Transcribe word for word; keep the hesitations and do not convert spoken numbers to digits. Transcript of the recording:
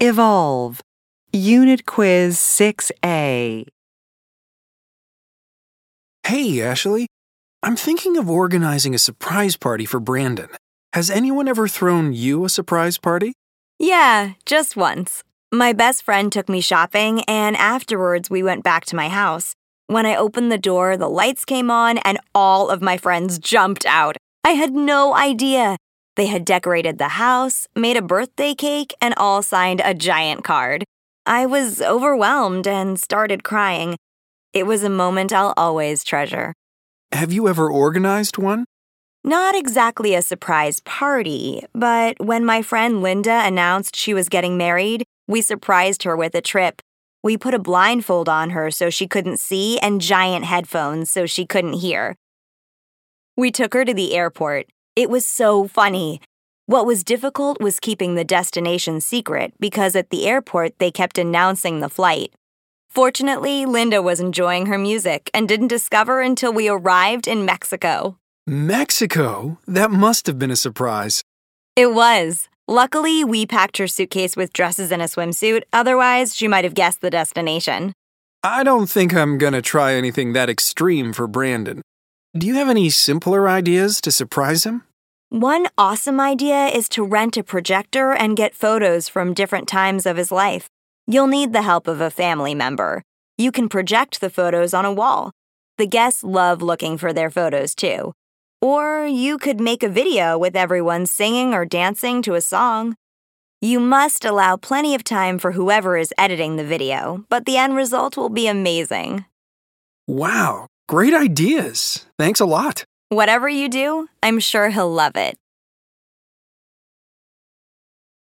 Evolve. Unit Quiz six A. Hey, Ashley. I'm thinking of organizing a surprise party for Brandon. Has anyone ever thrown you a surprise party? Yeah, just once. My best friend took me shopping, and afterwards we went back to my house. When I opened the door, the lights came on, and all of my friends jumped out. I had no idea. They had decorated the house, made a birthday cake, and all signed a giant card. I was overwhelmed and started crying. It was a moment I'll always treasure. Have you ever organized one? Not exactly a surprise party, but when my friend Linda announced she was getting married, we surprised her with a trip. We put a blindfold on her so she couldn't see and giant headphones so she couldn't hear. We took her to the airport. It was so funny. What was difficult was keeping the destination secret because at the airport they kept announcing the flight. Fortunately, Linda was enjoying her music and didn't discover until we arrived in Mexico. Mexico? That must have been a surprise. It was. Luckily, we packed her suitcase with dresses and a swimsuit, otherwise she might have guessed the destination. I don't think I'm gonna try anything that extreme for Brandon. Do you have any simpler ideas to surprise him? One awesome idea is to rent a projector and get photos from different times of his life. You'll need the help of a family member. You can project the photos on a wall. The guests love looking for their photos too. Or you could make a video with everyone singing or dancing to a song. You must allow plenty of time for whoever is editing the video, but the end result will be amazing. Wow, great ideas. Thanks a lot. Whatever you do, I'm sure he'll love it.